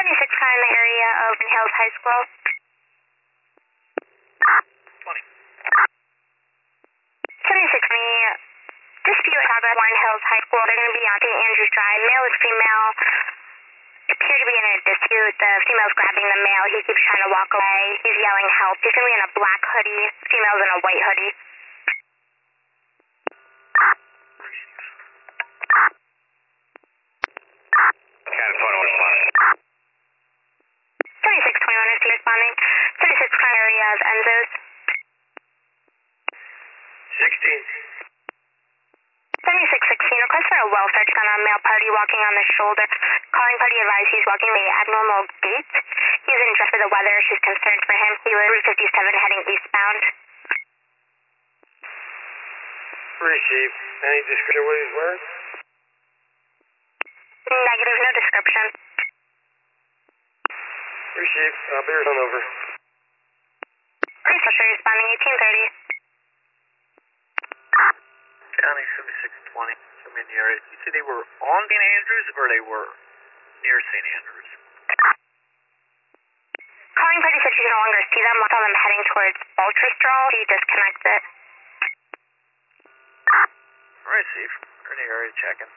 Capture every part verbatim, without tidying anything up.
seventy-six car in the area of Hills High School. twenty. seventy-six, me. Dispute in progress, Warren Hills High School. They're going to be on Saint Andrews Drive. Male and female appear to be in a dispute. The female's grabbing the male. He keeps trying to walk away. He's yelling help. He's going to be in a black hoodie. Female's in a white hoodie. Cannon twenty-one responding. seventy-six twenty-one is responding. seventy-six car area of Enzo's. sixteen. seventy-six sixteen, request for a welfare check on a male party walking on the shoulder. Calling party advised he's walking the abnormal gait. He's in dress for the weather. She's concerned for him. He was Route fifty-seven heading eastbound. Receive. Any description of what he's wearing? Negative, no description. Receive. Uh, beer's on over. Police officer responding eighteen thirty. County seventy-six twenty. I'm in the area. You said they were on Saint Andrews or they were near Saint Andrews? Calling party said she can no longer see them. Saw them heading towards Ultrastroll. She disconnects it. Receive. We're in the area checking.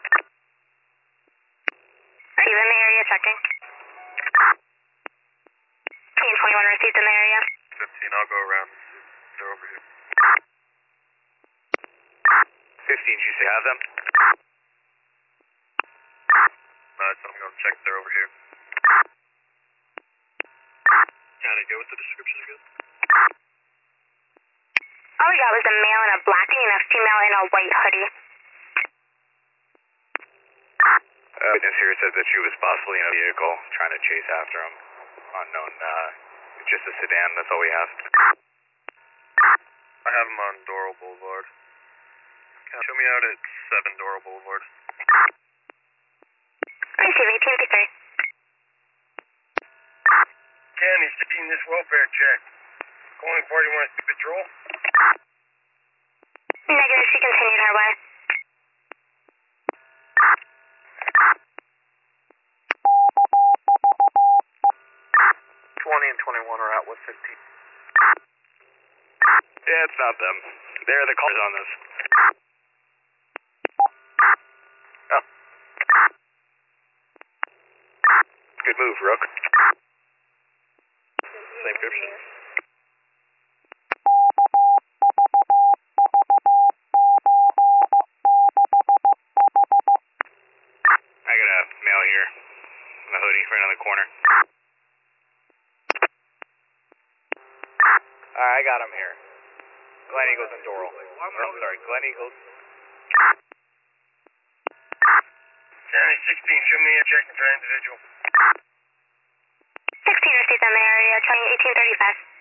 Receive in the area checking. fifteen twenty-one received in the area. fifteen, I'll go around. They're over here. fifteen, you say have them? No, so I'm going to check they're over here. County, go with the description again. All we got was a male in a black and a female in a white hoodie. Uh, witness here said that she was possibly in a vehicle trying to chase after him. Unknown, uh, just a sedan, that's all we have. I have him on Doral Boulevard. Show me out at seven Doral Boulevard. Receive eighteen fifty-three. County's taking this welfare check. Calling party wants to patrol? Negative, she continued her way. twenty and twenty-one are out with fifteen. Yeah, it's not them. They're the cars on this. Oh. Good move, Rook. Same description. I got a male here. In the hoodie, right on the corner. Alright, I got him here. Glen Eagles and Doral. Or, I'm sorry, Glen Eagles. County sixteen, show me a check for individual. sixteen received in the area, trying eighteen thirty-five.